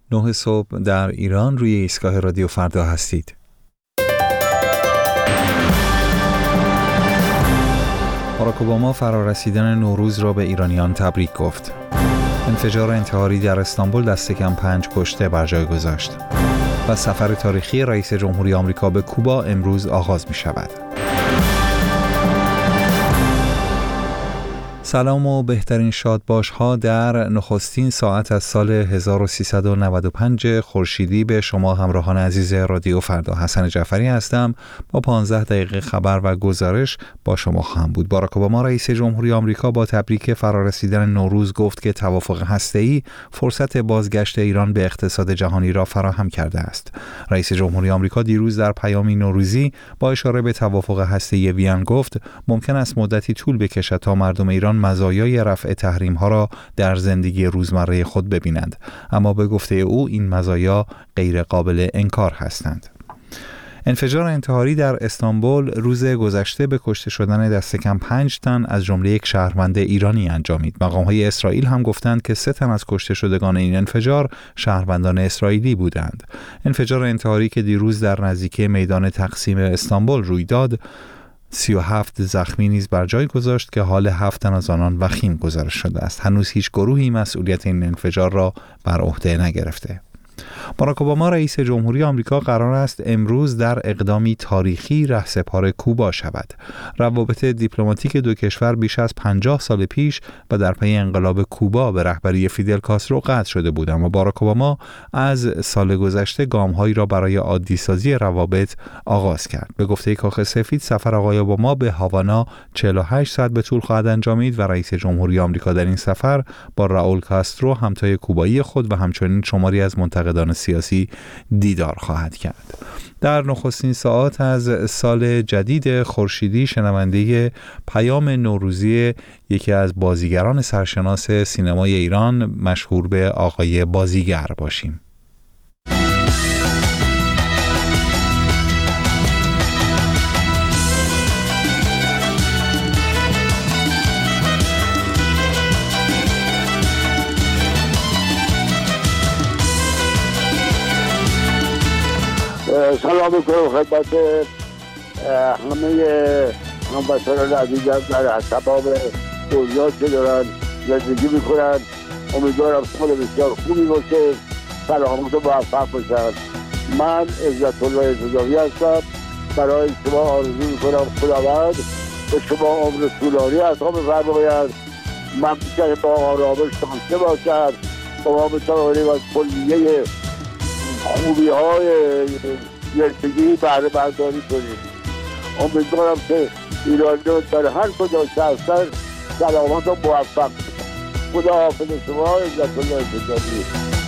9 صبح در ایران روی ایستگاه رادیو فردا هستید. باراک اوباما فرارسیدن نوروز را به ایرانیان تبریک گفت. انفجار انتحاری در استانبول دست کم 5 کشته بر جای گذاشت. و سفر تاریخی رئیس جمهوری آمریکا به کوبا امروز آغاز می شود. سلام و بهترین شادباش‌ها در نخستین ساعت از سال 1395 خورشیدی به شما همراهان عزیز رادیو فردا. حسن جعفری هستم. با 15 دقیقه خبر و گزارش با شما خواهم بود. باراک اوباما رئیس جمهوری آمریکا با تبریک فرارسیدن نوروز گفت که توافق هسته‌ای فرصت بازگشت ایران به اقتصاد جهانی را فراهم کرده است. رئیس جمهوری آمریکا دیروز در پیامی نوروزی با اشاره به توافق هسته‌ای وین گفت ممکن است مدتی طول بکشد تا مردم ایران مزایای رفع تحریم‌ها را در زندگی روزمره خود ببینند، اما به گفته او این مزایا غیر قابل انکار هستند. انفجار انتحاری در استانبول روز گذشته به کشته شدن دست کم 5 تن از جمله یک شهروند ایرانی انجامید. مقام‌های اسرائیل هم گفتند که 3 تن از کشته شدگان این انفجار شهروندان اسرائیلی بودند. انفجار انتحاری که دیروز در نزدیکی میدان تقسیم استانبول روی داد 37 زخمی نیز بر جای گذاشت که حال 7 تن از آنان وخیم گزارش شده است. هنوز هیچ گروهی مسئولیت این انفجار را بر عهده نگرفته. باراک اوباما رئیس جمهوری آمریکا قرار است امروز در اقدامی تاریخی رهسپار کوبا شود. روابط دیپلماتیک دو کشور بیش از 50 سال پیش و در پی انقلاب کوبا به رهبری فیدل کاسترو قطع شده بود، اما باراک اوباما از سال گذشته گام‌هایی را برای عادی‌سازی روابط آغاز کرد. به گفته کاخ سفید سفر آقای اوباما به هاوانا 48 ساعت به طول خواهد انجامید و رئیس جمهوری آمریکا در این سفر با راول کاسترو همتای کوبایی خود و همچنین شماری از منتقدان سیاسی دیدار خواهد کرد. در نخستین ساعات از سال جدید خورشیدی شنونده پیام نوروزی یکی از بازیگران سرشناس سینمای ایران مشهور به آقای بازیگر باشیم. سلام میکنم خدمت همه هموطنان عزیزم در اسباب دنیا که دارن زندگی میکنن. امیدوارم سال بسیار خوبی باشه، سلامت و موفق باشن. من عزت الله انتظامی هستم. برای شما آرزو میکنم خداوند به شما عمر طولانی عطا بفرماید، مملکت با آرامش داشته باشد و ما بتوانیم از کلیه خوبی‌های زندگی بهره برداری کنیم. امیدوارم که ایرانیان در هر کجا هستن سلامت و موفق باشن. خدا حافظ شما. عزت الله انتظامی.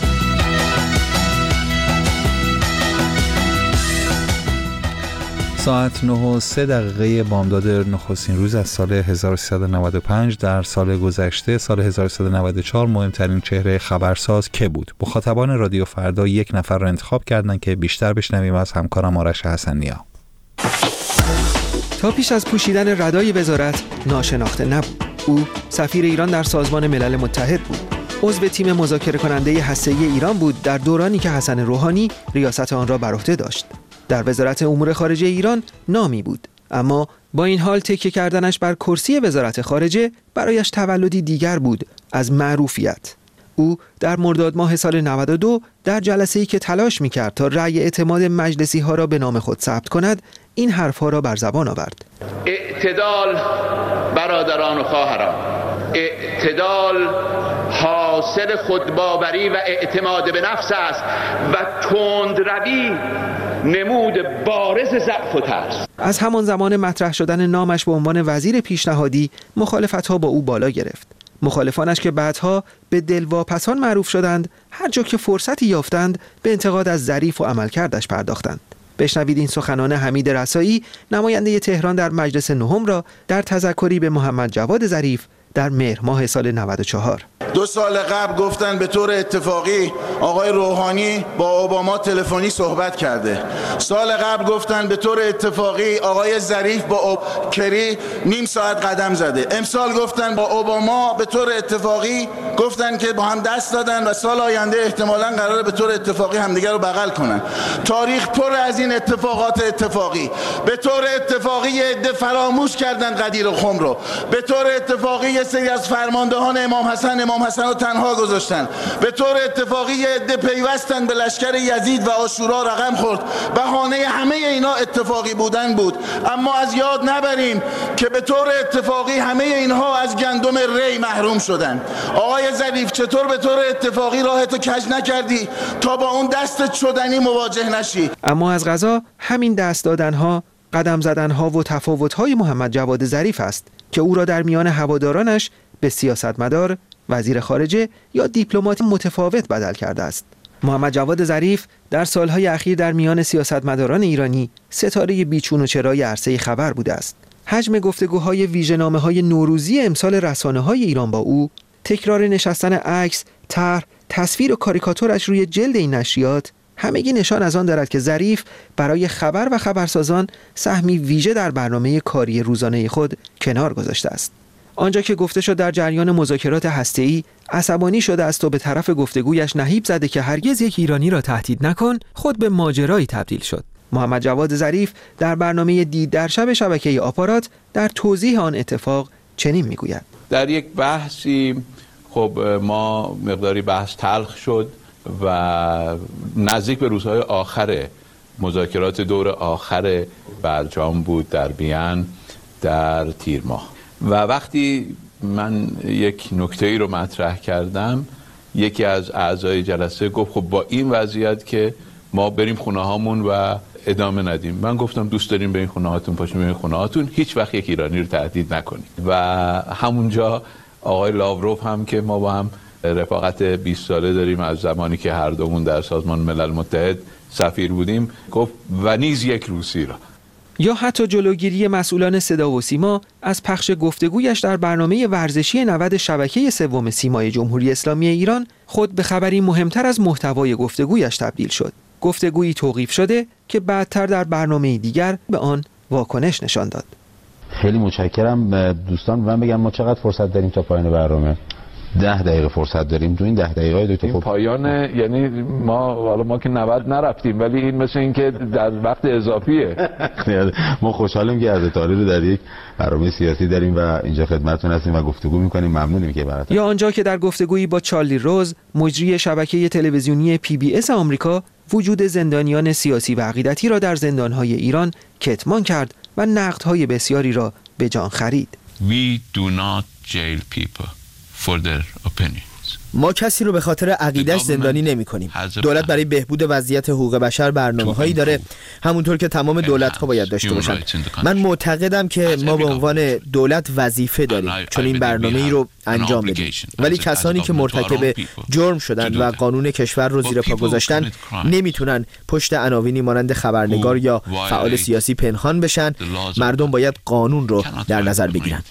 ساعت 9:03 بامداد نخستین روز از سال 1395 در سال گذشته سال 1394 مهمترین چهره خبرساز که بود؟ مخاطبان رادیو فردا یک نفر را انتخاب کردند که بیشتر بشنویم از همکارم آرش حسن‌نیا. تا پیش از پوشیدن ردای وزارت ناشناخته نبود. او سفیر ایران در سازمان ملل متحد بود. عضو تیم مذاکره کننده هسته‌ای ایران بود در دورانی که حسن روحانی ریاست آن را بر عهده داشت. در وزارت امور خارجه ایران نامی بود، اما با این حال تکیه کردنش بر کرسی وزارت خارجه برایش تولدی دیگر بود از معروفیت. او در مرداد ماه سال 92 در جلسه‌ای که تلاش می‌کرد تا رأی اعتماد مجلسی‌ها را به نام خود ثبت کند این حرف‌ها را بر زبان آورد. اعتدال برادران و خواهران، اعتدال حاصل خودباوری و اعتماد به نفس است و تندروی نمود بارز ضعف و ترس. از همان زمان مطرح شدن نامش به عنوان وزیر پیشنهادی مخالفت‌ها با او بالا گرفت. مخالفانش که بعدها به دلواپسان معروف شدند، هر جا که فرصتی یافتند به انتقاد از ظریف و عملکردش پرداختند. بشنوید این سخنان حمید رسایی، نماینده تهران در مجلس نهم را در تذکری به محمد جواد ظریف در مهر ماه سال 94. 2 سال قبل گفتن به طور اتفاقی آقای روحانی با اوباما تلفنی صحبت کرده. سال قبل گفتن به طور اتفاقی آقای ظریف با کری نیم ساعت قدم زده. امسال گفتن با اوباما به طور اتفاقی گفتن که با هم دست دادن و سال آینده احتمالاً قراره به طور اتفاقی همدیگر رو بغل کنن. تاریخ پر از این اتفاقات اتفاقی. به طور اتفاقی یه عده فراموش کردن قدیر و خم رو. به طور اتفاقی یه سری از فرماندهان امام حسن رو تنها گذاشتن. به طور اتفاقی یه عده پیوستن به لشکر یزید و عاشورا رقم خورد. بهانه همه اینا اتفاقی بودن بود. اما از یاد نبریم که به طور اتفاقی همه اینها از گندم ری محروم شدن. آقای ظریف، چطور به طور اتفاقی راهتو کج نکردی تا با اون دست شدنی مواجه نشی؟ اما از قضا همین دست دادنها، قدم زدنها و تفاوت‌های محمد جواد ظریف است که او را در میان هوادارانش به سیاستمدار، وزیر خارجه یا دیپلمات متفاوت بدل کرده است. محمد جواد ظریف در سالهای اخیر در میان سیاستمداران ایرانی ستاره بیچون و چرای عرصه خبر بوده است. حجم گفتگوهای ویژه‌نامه‌های نوروزی امسال رسانه‌های ایران با او، تکرار نشستن عکس، طرح، تصویر و کاریکاتورش روی جلد این نشریات همگی نشان از آن دارد که ظریف برای خبر و خبرسازان سهمی ویژه در برنامه کاری روزانه خود کنار گذاشته است. آنجا که گفته شد در جریان مذاکرات هسته‌ای عصبانی شده است و به طرف گفتگویش نهیب زده که هرگز یک ایرانی را تهدید نکن، خود به ماجرایی تبدیل شد. محمد جواد ظریف در برنامه دید در شب شبکه آپارات در توضیح آن اتفاق چنین میگوید: در یک بحثی خب ما مقداری بحث تلخ شد و نزدیک به روزهای آخر مذاکرات دور آخر برجام بود در بیان در تیر ماه و وقتی من یک نکته‌ای رو مطرح کردم، یکی از اعضای جلسه گفت خب با این وضعیت که ما بریم خونه هامون و ادامه ندیم. من گفتم دوست داریم بریم خونه هاتون، پاشیم بریم خونه هاتون، هیچ وقت یک ایرانی رو تهدید نکنیم. و همونجا آقای لاوروف هم که ما با هم رفاقت 20 ساله داریم از زمانی که هر دومون در سازمان ملل متحد سفیر بودیم، گفت و نیز یک روسی را. یا حتی جلوگیری مسئولان صدا و سیما از پخش گفتگویش در برنامه ورزشی 90 شبکه سوم سیمای جمهوری اسلامی ایران خود به خبری مهمتر از محتوای گفتگویش تبدیل شد. گفتگویی توقیف شده که بعدتر در برنامه دیگر به آن واکنش نشان داد. خیلی متشکرم دوستان. من بگم ما چقدر فرصت داریم تا پایان برنامه؟ 10 دقیقه فرصت داریم. تو این 10 دقیقه دکتر پایان یعنی ما که 90 نرفتیم، ولی این مثل این که در وقت اضافیه. ما خوشحالیم که از تاریخ رو در یک برنامه سیاسی داریم و اینجا خدمتتون هستیم و گفتگو می‌کنیم. ممنونیم که براتون. یا آنجا که در گفتگویی با چارلی روز، مجری شبکه تلویزیونی PBS آمریکا، وجود زندانیان سیاسی و عقیدتی را در زندان‌های ایران کتمان کرد و نقدهای بسیاری را به جان خرید. We do not jail people for their opinions. ما کسی رو به خاطر عقیده‌اش زندانی نمی‌کنیم. دولت برای بهبود وضعیت حقوق بشر برنامه‌هایی داره، همونطور که تمام دولت‌ها باید داشته باشن. من معتقدم که ما به عنوان دولت وظیفه داریم چون این برنامه‌ای رو انجام بدیم. ولی کسانی که مرتکب جرم شدن و قانون کشور رو زیر پا گذاشتن نمیتونن پشت عناوینی مانند خبرنگار یا فعال سیاسی پنهان بشن. مردم باید قانون رو در نظر بگیرن.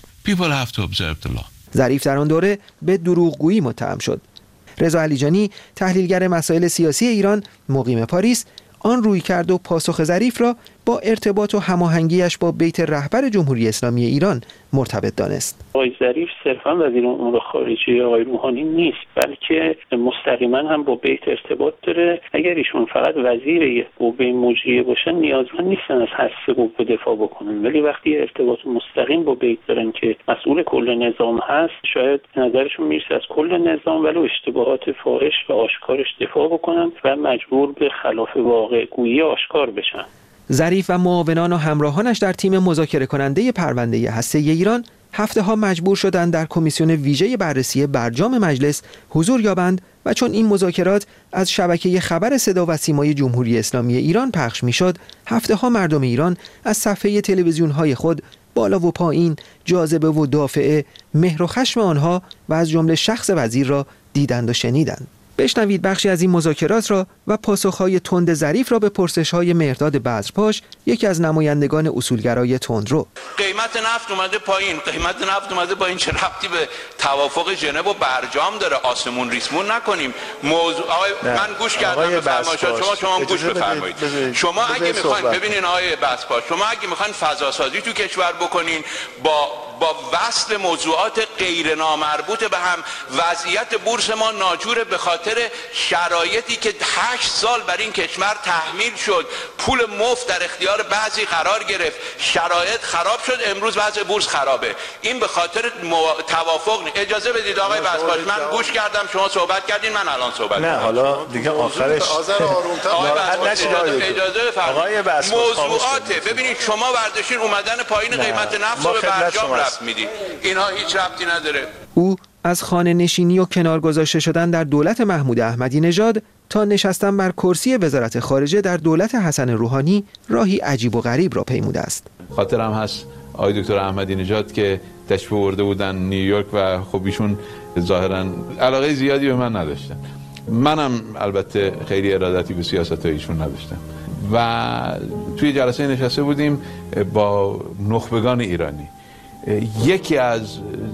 ظریف در آن دوره به دروغگویی متهم شد. رضا علیجانی، تحلیلگر مسائل سیاسی ایران مقیم پاریس، آن رویکرد و پاسخ ظریف را با ارتباط و هماهنگیش با بیت رهبر جمهوری اسلامی ایران مرتبط دانست. آقای ظریف صرفاً وزیر امور خارجه آقای روحانی نیست، بلکه مستقیما هم با بیت ارتباط داره. اگر ایشون فقط وزیر قوه مجریه باشن نیازمند نیستن از حث قوه دفاع بکنن، ولی وقتی ارتباط مستقیم با بیت دارن که مسئول کل نظام هست، شاید نظرشون میرسه از کل نظام ولی اشتباهات فاحش و آشکارش دفاع بکنن و مجبور به خلاف واقع گویی آشکار بشن. ظریف و معاونان و همراهانش در تیم مذاکره کننده پرونده هسته‌ای ایران هفته‌ها مجبور شدند در کمیسیون ویژه بررسی برجام مجلس حضور یابند و چون این مذاکرات از شبکه خبر صدا و سیمای جمهوری اسلامی ایران پخش می‌شد، هفته‌ها مردم ایران از صفحه تلویزیون‌های خود بالا و پایین، جاذبه و دافعه، مهر و خشم آنها و از جمله شخص وزیر را دیدند و شنیدند. بشنوید بخشی از این مذاکرات را و پاسخهای تند ظریف را به پرسش‌های مهرداد بذرپاش، یکی از نمایندگان اصولگرای تندرو. قیمت نفت اومده پایین، چه ربطی به توافق ژنو و برجام داره؟ آسمون ریسمون نکنیم. موضوع من گوش کردم به فرمایشات شما هم گوش بفرمایید. شما اگه میخواین ببینین آقای بذرپاش، شما اگه میخواین فضا سازی تو کشور بکنین با با وصل موضوعات غیر نامربوط به هم. وضعیت بورس ما ناجوره به خاطر شرایطی که 8 سال بر این کشور تحمیل شد، پول مفت در اختیار بعضی قرار گرفت، شرایط خراب شد، امروز وضع بورس خرابه. این به خاطر توافق. اجازه بدید آقای بسپاش، من گوش کردم شما صحبت کردین، من الان صحبت نه حالا دیگه آخرش اجازه بفرمایید. موضوعات ببینید شما برداشتین اومدن پایین قیمت نفت رو به برجام رفت میدید، اینها هیچ ربطی نداره. او از خانه نشینی و کنار گذاشته شدن در دولت محمود احمدی نژاد تا نشستن بر کرسی وزارت خارجه در دولت حسن روحانی راهی عجیب و غریب را پیموده است. خاطرم هست آقای دکتر احمدی نژاد که تشریف آورده بودن نیویورک و خب ایشون ظاهرا علاقه زیادی به من نداشتن، منم البته خیلی ارادتی به سیاست ایشون نداشتم و توی جلسه نشسته بودیم با نخبگان ایرانی. یکی از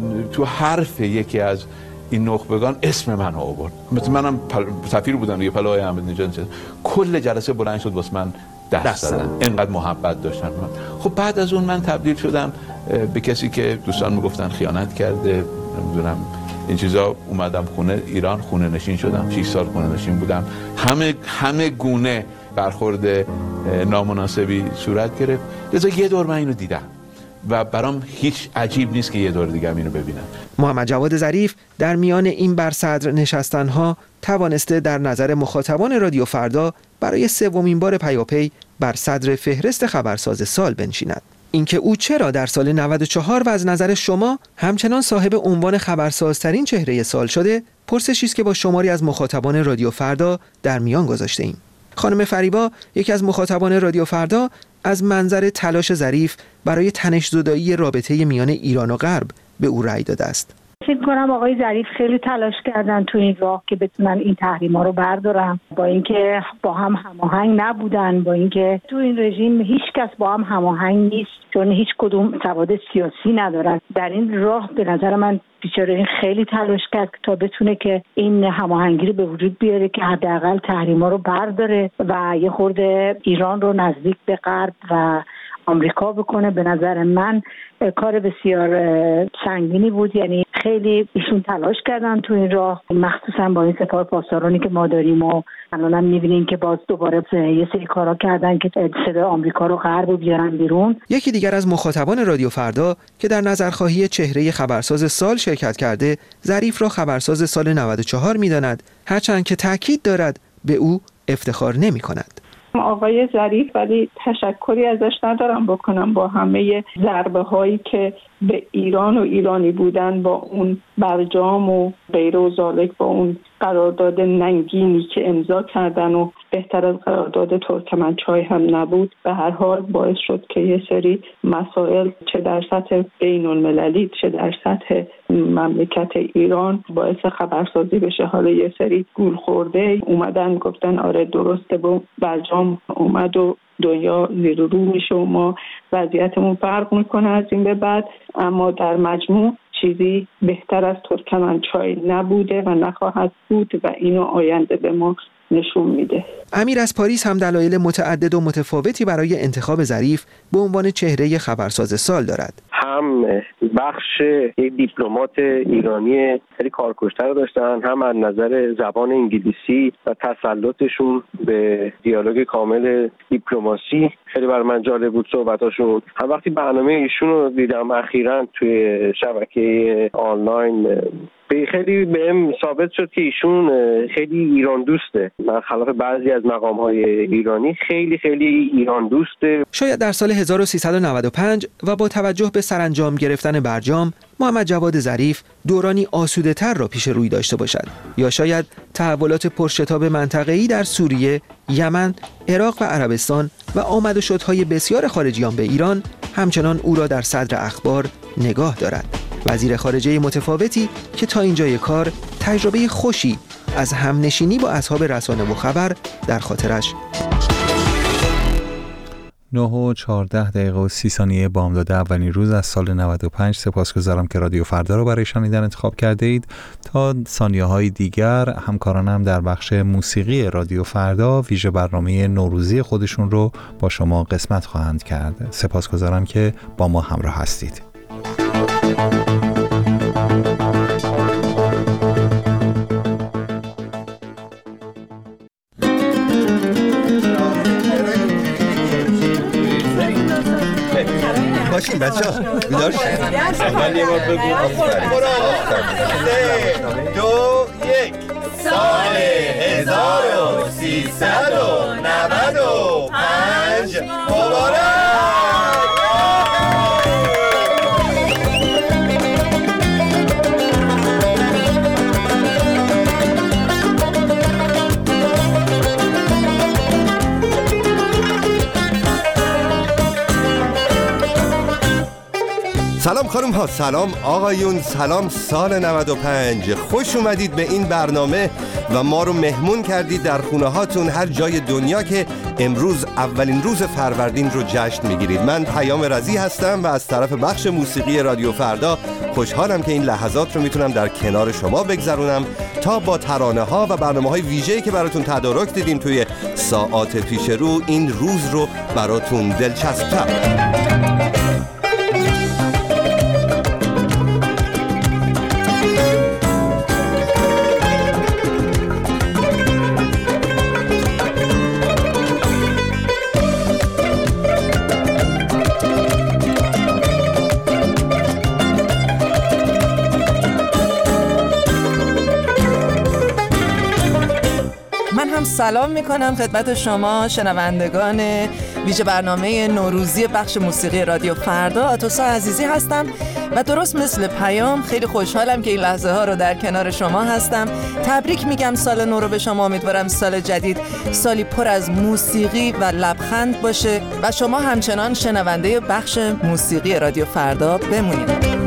این نخبگان اسم من آورد، مثل منم سفیر بودم دیگه، پلوهای احمدی نژاد. کل جلسه بلند شد واسه من دست زدن، اینقدر محبت داشتن من. خب بعد از اون من تبدیل شدم به کسی که دوستان میگفتن خیانت کرده، نمیدونم این چیزا. اومدم خونه ایران، خونه نشین شدم، 6 سال خونه نشین بودم. همه گونه برخورد نامناسبی صورت گرفت. لذا یه دور من اینو دیدم و برام هیچ عجیب نیست که یه دور دیگه اینو ببینم. محمد جواد ظریف در میان این بر صدر نشستنها توانسته در نظر مخاطبان رادیو فردا برای 3مین بار پیاپی بر صدر فهرست خبرساز سال بنشیند. اینکه او چرا در سال 94 و از نظر شما همچنان صاحب عنوان خبرسازترین چهره سال شده، پرسشی است که با شماری از مخاطبان رادیو فردا در میان گذاشته ایم. خانم فریبا، یکی از مخاطبان رادیو فردا، از منظر تلاش ظریف برای تنش‌زدایی رابطه میان ایران و غرب به او رأی داده است. فکر کنم آقای ظریف خیلی تلاش کردن تو این راه که بتونن این تحریما رو بردارن، با اینکه با هم هماهنگ نبودن، با اینکه تو این رژیم هیچ کس با هم هماهنگ نیست، چون هیچ کدوم سواد سیاسی ندارن. در این راه به نظر من بیچاره این خیلی تلاش کرد تا بتونه که این هماهنگی رو به وجود بیاره که حداقل تحریما رو برداره و یه خورده ایران رو نزدیک به غرب و آمریکا بکنه. به نظر من کار بسیار سنگینی بود، یعنی خیلی ایشون تلاش کردن تو این راه، مخصوصا با این سپاه پاسدارانی که ما داریم و الان هم می‌بینیم که باز دوباره یه سری کارا کردن که صدای آمریکا رو غرب رو بیارن بیرون. یکی دیگر از مخاطبان رادیو فردا که در نظرخواهی چهره خبرساز سال شرکت کرده، ظریف را خبرساز سال 94 می‌داند، هرچند که تاکید دارد به او افتخار نمی‌کند. آقای ظریف ولی تشکری ازش ندارم بکنم با همه ضربه هایی که به ایران و ایرانی بودن با اون برجام و غیره و ذالک، با اون قرارداد ننگینی که امضا کردن و بهتر از قرارداد ترکمنچای هم نبود، به هر حال باعث شد که یه سری مسائل چه در سطح بین المللی چه در سطح مملکت ایران باعث خبرسازی بشه. حالا یه سری گول خورده اومدن گفتن آره درسته با برجام اومد و دنیا زیر و رو میشه و ما وضعیتمون فرق میکنه از این به بعد، اما در مجموع چیزی بهتر از ترکمنچای نبوده و نخواهد بود و اینو آینده به ما نشون میده. امیر از پاریس هم دلایل متعدد و متفاوتی برای انتخاب ظریف به عنوان چهره خبرساز سال دارد. هم بخش یک دیپلمات ایرانی خیلی کارکشته رو داشتن، هم از نظر زبان انگلیسی و تسلطشون به دیالوگ کامل دیپلماسی خیلی برای من جالب بود صحبتاشون. هم وقتی برنامه ایشون رو دیدم اخیراً توی شبکه آنلاین، خیلی بهم ثابت شد که ایشون خیلی ایران دوسته، برخلاف بعضی از مقام‌های ایرانی خیلی ایران دوسته. شاید در سال 1395 و با توجه به سرانجام گرفتن برجام، محمد جواد ظریف دورانی آسوده‌تر را پیش روی داشته باشد، یا شاید تحولات پرشتاب منطقه‌ای در سوریه، یمن، عراق و عربستان و آمد و شدهای بسیار خارجیان به ایران همچنان او را در صدر اخبار نگاه دارد. وزیر خارجه متفاوتی که تا اینجای کار تجربه خوشی از همنشینی با اصحاب رسانه و خبر در خاطرش. 9:14 بامداد اولین روز از سال 95. سپاسگزارم که رادیو فردا رو برای شنیدن انتخاب کرده اید. تا ثانیه‌های دیگر همکارانم در بخش موسیقی رادیو فردا ویژه برنامه نوروزی خودشون رو با شما قسمت خواهند کرد. سپاسگزارم که با ما همراه هستید. باشین بچه ها بیدار شد. اول یه بار بگو آفرین. 3 2 1 سال 1395 مبارک. سلام خانم ها، سلام آقایون، سلام سال 95. خوش اومدید به این برنامه و ما رو مهمون کردید در خونه هاتون هر جای دنیا که امروز اولین روز فروردین رو جشن میگیرید. من پیام رضی هستم و از طرف بخش موسیقی رادیو فردا خوشحالم که این لحظات رو میتونم در کنار شما بگذرونم تا با ترانه ها و برنامه های ویژه‌ای که براتون تدارک دیدیم توی ساعات پیش رو این روز رو براتون دلچسب‌تر. سلام میکنم خدمت شما شنوندگان ویژه برنامه نوروزی بخش موسیقی رادیو فردا. آتوسا عزیزی هستم و درست مثل پیام خیلی خوشحالم که این لحظه ها رو در کنار شما هستم. تبریک میگم سال نو رو به شما. امیدوارم سال جدید سالی پر از موسیقی و لبخند باشه و شما همچنان شنونده بخش موسیقی رادیو فردا بمونید.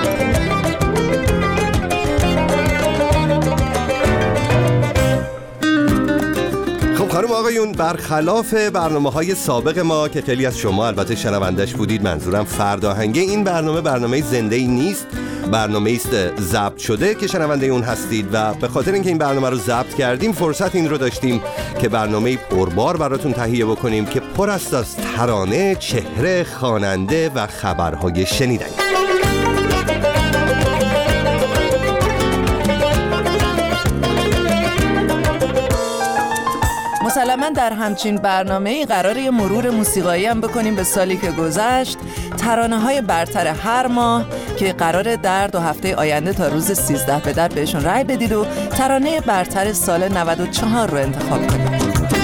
خانم آقایون، برخلاف برنامه‌های سابق ما که خیلی از شما البته شنوندش بودید، منظورم فرداهنگه، این برنامه زنده‌ای نیست، برنامه‌ای است ضبط شده که شنونده اون هستید و به خاطر اینکه این برنامه رو ضبط کردیم فرصت این رو داشتیم که برنامه‌ای پربار براتون تهیه بکنیم که پر است از ترانه، چهره، خواننده و خبرهای شنیدنی. مسلماً در همچین برنامه‌ای قراره یه مرور موسیقایی هم بکنیم به سالی که گذشت، ترانه‌های برتر هر ماه که قراره در 2 هفته آینده تا روز 13 به در بهشون رأی بدید و ترانه برتر سال 94 رو انتخاب کنید.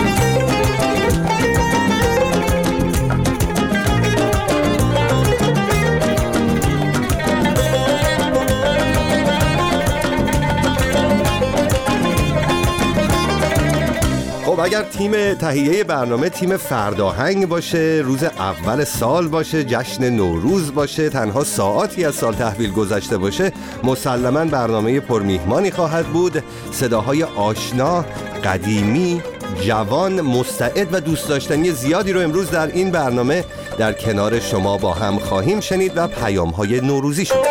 اگر تیم تهیه برنامه تیم فرداهنگ باشه، روز اول سال باشه، جشن نوروز باشه، تنها ساعاتی از سال تحویل گذشته باشه، مسلماً برنامه پرمیهمانی خواهد بود. صداهای آشنا، قدیمی، جوان، مستعد و دوست داشتنی زیادی رو امروز در این برنامه در کنار شما با هم خواهیم شنید و پیام‌های نوروزی شد.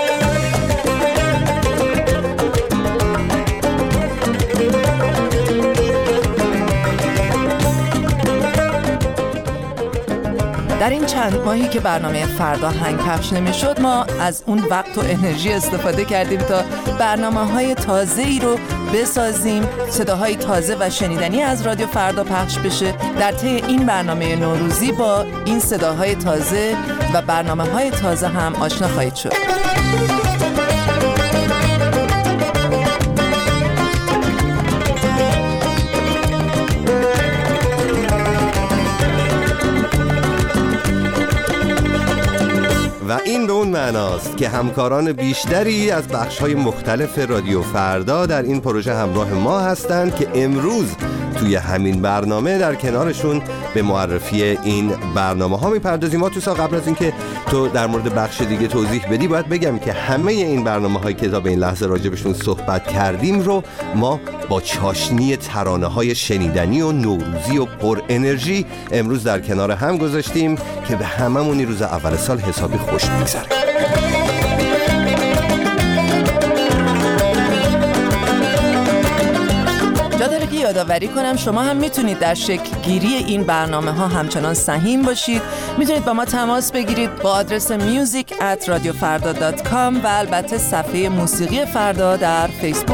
در این چند ماهی که برنامه فرداهنگ پخش نمی‌شد، ما از اون وقت و انرژی استفاده کردیم تا برنامه‌های تازه‌ای رو بسازیم، صداهای تازه و شنیدنی از رادیو فردا پخش بشه. در طی این برنامه نوروزی با این صداهای تازه و برنامه‌های تازه هم آشنا خواهید شد. و این به اون معناست که همکاران بیشتری از بخش‌های مختلف رادیو فردا در این پروژه همراه ما هستند که امروز توی همین برنامه در کنارشون به معرفی این برنامه‌ها می‌پردازیم. ما تو قبل از اینکه تو در مورد بخش دیگه توضیح بدی باید بگم که همه این برنامه‌هایی که تا به این لحظه راجبشون صحبت کردیم رو ما با چاشنی ترانه‌های شنیدنی و نوروزی و پر انرژی امروز در کنار هم گذاشتیم که به هممون این روز اول سال حسابی خوش بگذره. یادآوری کنم شما هم میتونید در شکل گیری این برنامه ها همچنان سهیم باشید. میتونید با ما تماس بگیرید با آدرس music@radiofarda.com و البته صفحه موسیقی فردا در فیسبوک.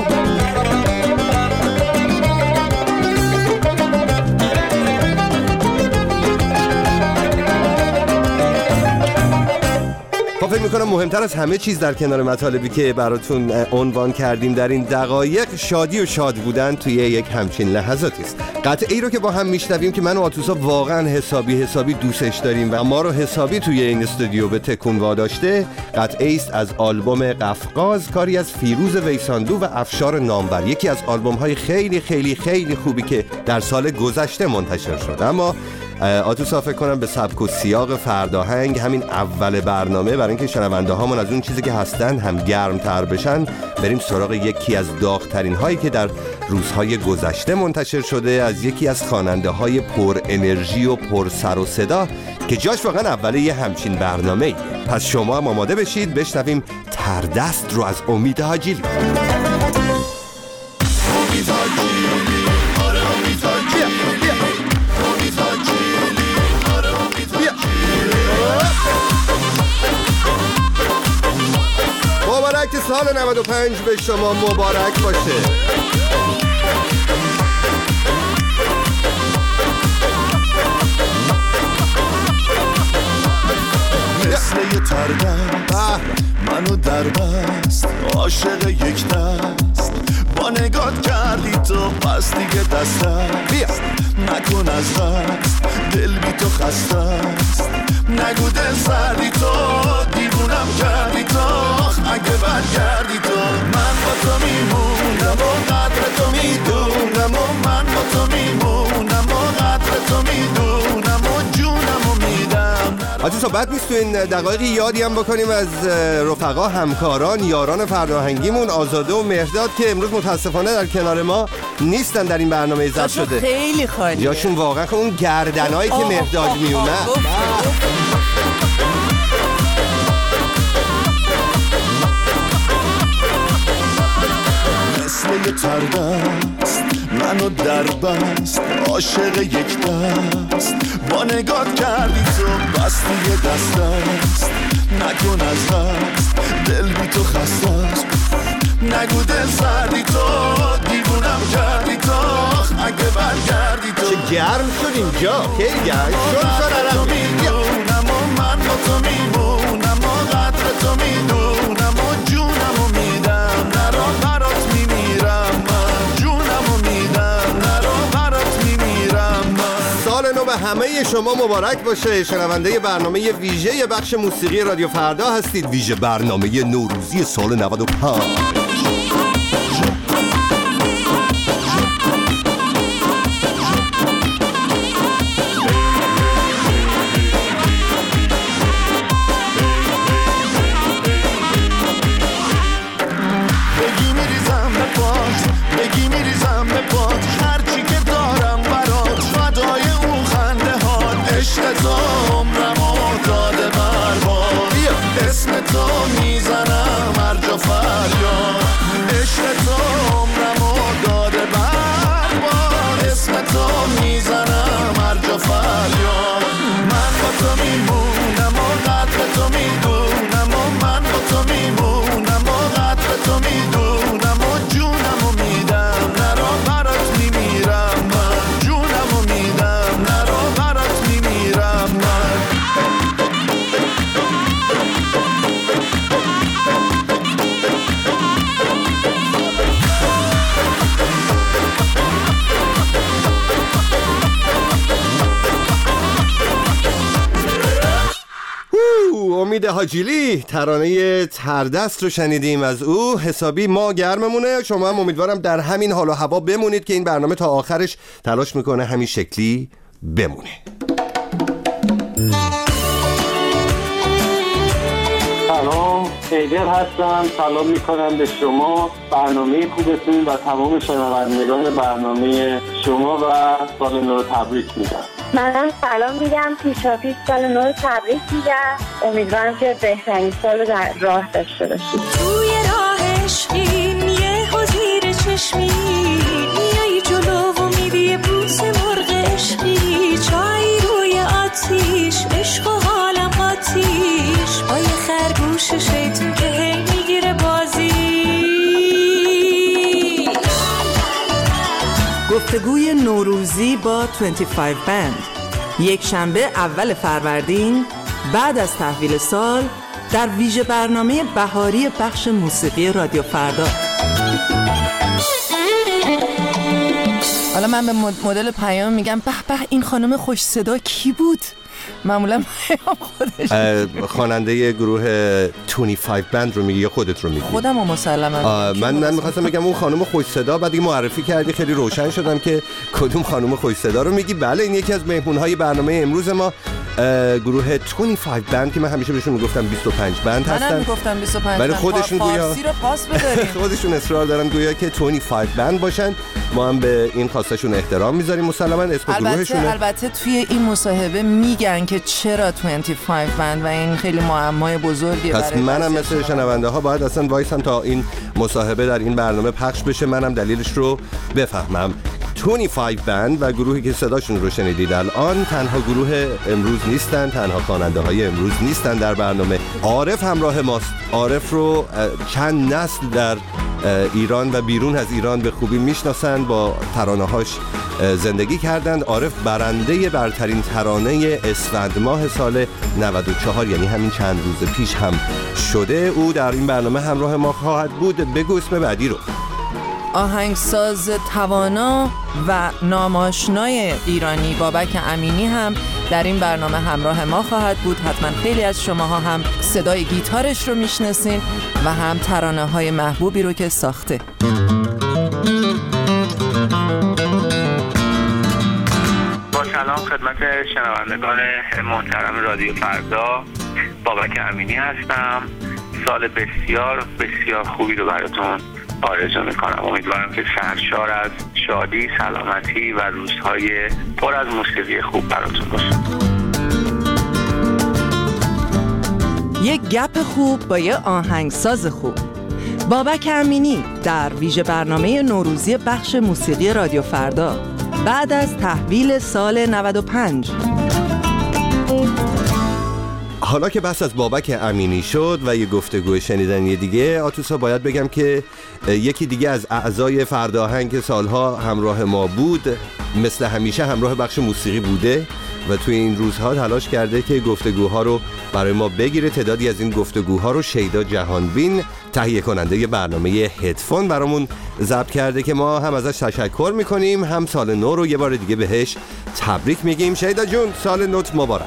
فکر میکنم مهمتر از همه چیز در کنار مطالبی که براتون عنوان کردیم در این دقایق شادی و شاد بودن توی یک همچین لحظاتی است. قطعه‌ای رو که با هم میشنویم که من و آتوسا واقعا حسابی دوستش داریم و ما رو حسابی توی این استودیو به تکون واداشته، قطعه‌ای است از آلبوم قفقاز، کاری از فیروز ویساندو و افشار نامور، یکی از آلبوم‌های خیلی خیلی خیلی خوبی که در سال گذشته منتشر شد. اما آتوسا فکر کنم به سبک و سیاق فرداهنگ همین اول برنامه برای اینکه شنونده هامون از اون چیزی که هستن هم گرمتر بشن، بریم سراغ یکی از داغ‌ترین هایی که در روزهای گذشته منتشر شده از یکی از خواننده های پر انرژی و پر سر و صدا که جاش واقعا اوله یه همچین برنامه‌ای. پس شما هم آماده بشید بشنویم تردست رو از امید حاجیلی. مبارک سال 95 به شما مبارک باشه. مثل یه تردست منو در بست، عاشق یک دست با نگات کردی تو، پس دیگه دستست نکن از دست، دل بی تو خسته است، نگو دل سردی تو، دیوونم کردی تو، اگه برگردی تو من با تو میمونم و قدر تو میدونم و من با تو میمونم و قدر تو میدونم و جونم و میدم. آتوسا بد نیست تو این دقایقی یادی هم بکنیم از رفقا، همکاران، یاران فرهنگیمون آزاده و مهرداد که امروز متاسفانه در کنار ما نیستن در این برنامه ضبط شده. خیلی خالیه. جاشون واقعا اون گردنایی که مهرداد میونه. مثل یه تردست منو در بست، عاشق یک دست با نگات کردی تو، بس دیگه دست است نکن از دست، دل بی تو خسته است، نگو دل سردی تو، دیوونم کردی تو، اگه برگردی تو. چه گرم شد اینجا، خیلی گرم شد تو میدونم و من با تو میمونم و قدر تو میدونم و جونم و میدم، نرو برات میمیرم من، جونم و میدم، نرو برات میمیرم من. سال نو به همه شما مبارک باشه. شنونده برنامه ویژه بخش موسیقی رادیو فردا هستید، ویژه برنامه نوروزی سال 95. بگی میریزم به پات، هرچی که دارم برات، فدای اون خنده هات، عشق تو عمرمو داده برباد، اسم تو میزنم هر جا فریاد، عشق تو عمرمو داده برباد، اسم تو میزنم هر جا فریاد، من با تو میمونم و قدر تو میدونم و من با تو میمونم و قدر تو میدونم و جونم و میدم، نرو برات میمیرم من، جونم و میدم، نرو برات میمیرم من. امید حاجیلی، ترانه تردست رو شنیدیم از او. حسابی ما گرممونه، شما هم امیدوارم در همین حال و هوا بمونید که این برنامه تا آخرش تلاش میکنه همین شکلی بمونه. سلام، ایدر هستم. سلام میکنم به شما، برنامه خوبتون و تمام شنوندگان برنامه شما و سال نو تبریک میگم. منم سلام میگم، پیشاپیش سال نو تبریک میگم. امیدوارم که بهترین سال در راه داشته باشید. توی راه عشقیم یه حضیر چشمی میای جلو و گفتگوی نوروزی با 25 بند، یک شنبه اول فروردین بعد از تحویل سال در ویژه برنامه بهاری بخش موسیقی رادیو فردا. حالا من به مدل پیام میگم به به این خانم خوش صدا کی بود؟ معمولا پیام خودش. خواننده گروه 25 بند رو میگی یا خودت رو میگی؟ خودم مسلما. من می‌خواستم بگم اون خانم خوش صدا، بعد معرفی کردی خیلی روشن شدم که کدوم خانم خوش صدا رو میگی. بله این یکی از مهمون‌های برنامه امروز ما، گروه 25 بند که من همیشه بهشون میگفتم 25 بند هستن. منم میگفتم 25 ولی خودشون گویا فارسی رو پاس بداریم. خودشون اصرار دارن گویا که 25 بند باشن. ما هم به این خواستشون احترام میذاریم. مسلماً اسم گروهشونه. البته توی این مصاحبه میگن که چرا 25 بند و این خیلی معمای بزرگیه. پس منم مثل شنونده ها باید اصلا وایسم تا این مصاحبه در این برنامه پخش بشه، منم دلیلش رو بفهمم. 25 بند و گروهی که صداشون رو شنیدید الان تنها گروه امروز نیستن، تنها خواننده های امروز نیستن در برنامه. عارف همراه ماست. عارف رو چند نسل در ایران و بیرون از ایران به خوبی میشناسن، با ترانه‌هاش زندگی کردند. عارف برنده برترین ترانه اسفند ماه سال 94، یعنی همین چند روز پیش هم شده. او در این برنامه همراه ما خواهد بود. بگو اسم بعدی رو. آهنگساز توانا و ناماشنای ایرانی بابک امینی هم در این برنامه همراه ما خواهد بود. حتما خیلی از شماها هم صدای گیتارش رو میشناسین و هم ترانه‌های محبوبی رو که ساخته. با سلام خدمت شنوندگان محترم رادیو فردا، بابک امینی هستم. سال بسیار بسیار خوبی رو براتون آرزو میکنم. امیدوارم که سرشار از شادی، سلامتی و روزهای پر از موسیقی خوب براتون باشه. یک گپ خوب با یه آهنگساز خوب. بابک امینی در ویژه برنامه نوروزی بخش موسیقی رادیو فردا بعد از تحویل سال 95. حالا که بحث از بابک امینی شد و یه گفتگو شنیدنی دیگه، آتوسا باید بگم که یکی دیگه از اعضای فرداهنگ که سالها همراه ما بود، مثل همیشه همراه بخش موسیقی بوده و توی این روزها تلاش کرده که گفتگوها رو برای ما بگیره. تعدادی از این گفتگوها رو شیدا جهانبین، تهیه کننده برنامه هدفون، برامون ضبط کرده که ما هم ازش تشکر میکنیم، هم سال نو رو یه بار دیگه بهش تبریک میگیم. شیدا جون سال نوت مبارک.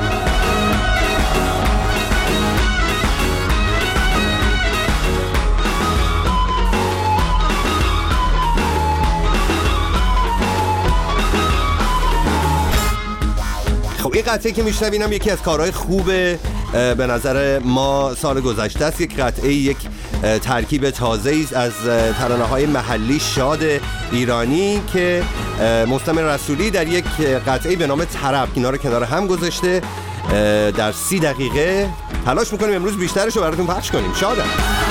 این قطعه که میشنوینم یکی از کارهای خوب به نظر ما سال گذشته است. یک قطعه، یک ترکیب تازه‌ای از ترانه‌های محلی شاد ایرانی که مستمع رسولی در یک قطعه به نام طرب اینا رو کنار هم گذاشته. در 30 دقیقه تلاش می‌کنیم امروز بیشترش رو براتون پخش کنیم. شادم.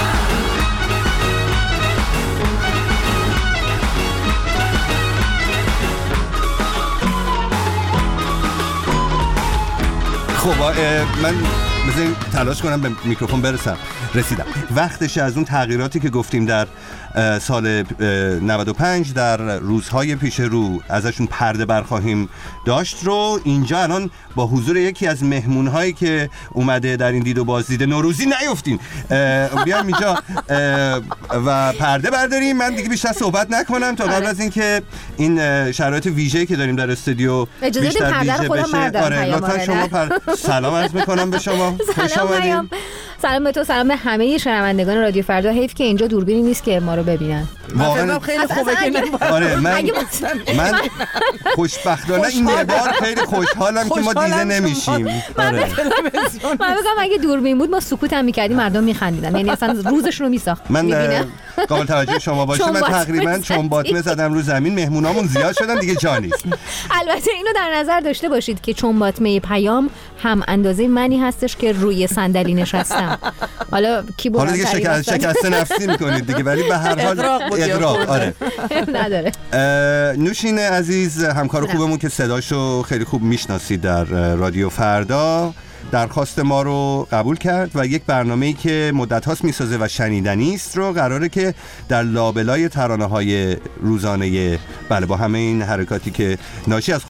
خب من بذاریم تلاش کنم به میکروفون رسیدم. وقتش از اون تغییراتی که گفتیم در سال 95 در روزهای پیش رو ازشون پرده برخواهیم داشت رو اینجا الان با حضور یکی از مهمونهایی که اومده در این دید و بازدید نوروزی نیفتیم بیام اینجا و پرده برداریم. من دیگه بیشتر صحبت نکنم تا قبل از اینکه این شرایط ویژه‌ای که داریم در استودیو بیشتر ویژه بشه. آره لطفاً شما سلام عرض میکنم به شما. سلام به تو، سلام به همه شنوندگان رادیو فردا. حیف که اینجا دوربینی نیست که ما رو ببینن. واقعا خیلی خوبه که آره من خوشبختانه این بار خیلی خوشحالم که ما دیده نمیشیم. من بگم اگه دوربین بود ما سکوت هم می‌کردیم، مردم می‌خندیدن، یعنی اصلا روزشون رو می‌ساخت. من قابل توجه شما باشه من تقریبا چون باطمه زدم رو زمین. مهمونامون زیاد شدن دیگه جا نیست. البته اینو در نظر داشته باشید که چون باطمه پیام هم اندازه منی هستش که روی صندلی نشستم. حالا کی بود؟ حالا دیگه شکست نفسی می‌کنید دیگه، ولی به هر حال اغراق آره نداره. نوشین عزیز همکار خوبمون که صداشو خیلی خوب میشناسید در رادیو فردا، درخواست ما رو قبول کرد و یک برنامه‌ای که مدت هاست میسازه و شنیدنی است رو قراره که در لابلای ترانه‌های روزانه با همه این حرکاتی که ناشی از